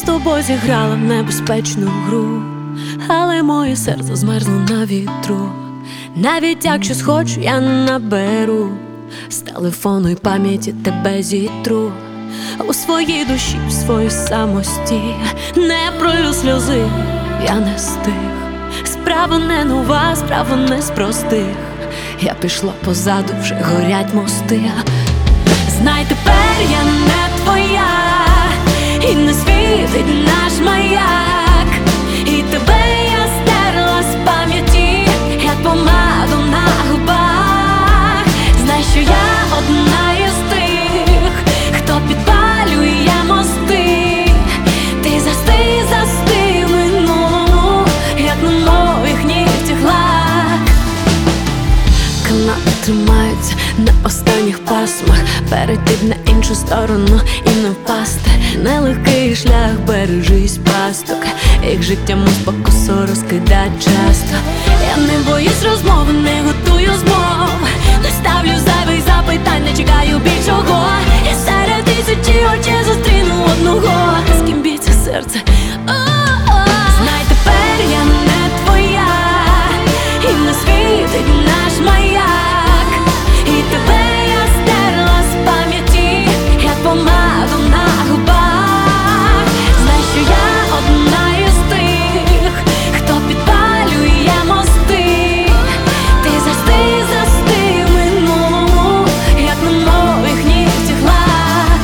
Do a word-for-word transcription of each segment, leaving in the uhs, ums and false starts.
тобою зіграла в небезпечну гру, але моє серце змерзло на вітру. Навіть якщо схочу, я не наберу з телефону й пам'яті тебе зітру. У своїй душі, в своїй самості не пролю сльози, я не стих. Справа не нова, справа не з простих. Я пішла позаду, вже горять мости. Знай, тепер я не твоя, і не світить наш маяк. І тебе я стерла з пам'яті, як помаду на губах. Знай, що я одна із тих, хто підпалює мости. Ти застиг, застиг в минулому, як на моїх нігтях лак. Канати тримаються на останніх пасмах, перейти б на іншу сторону і не впасти. Нелегкий шлях, бережись пасток, їх життя мов спокусу розкидать часто. Я не боюсь розмови, не готую змов, не ставлю зайвих запитань, не чекаю більшого. Я серед тисячі очей зустріну одного, з ким б'ється серце. Знай, тепер я не твоя, і не світить наш маяк. І тебе я стерла з пам'яті, як помаду на губах. Знай, що я одна із тих, хто підпалює мости. Ти застиг, застиг в минулому, як на моїх нігтях лак.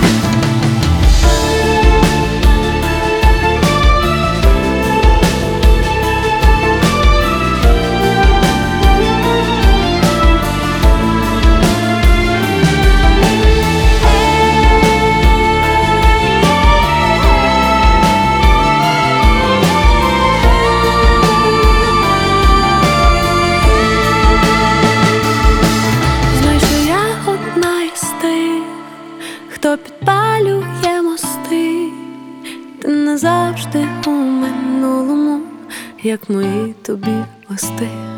Хто підпалює мости, ти назавжди у минулому, як мої тобі листи.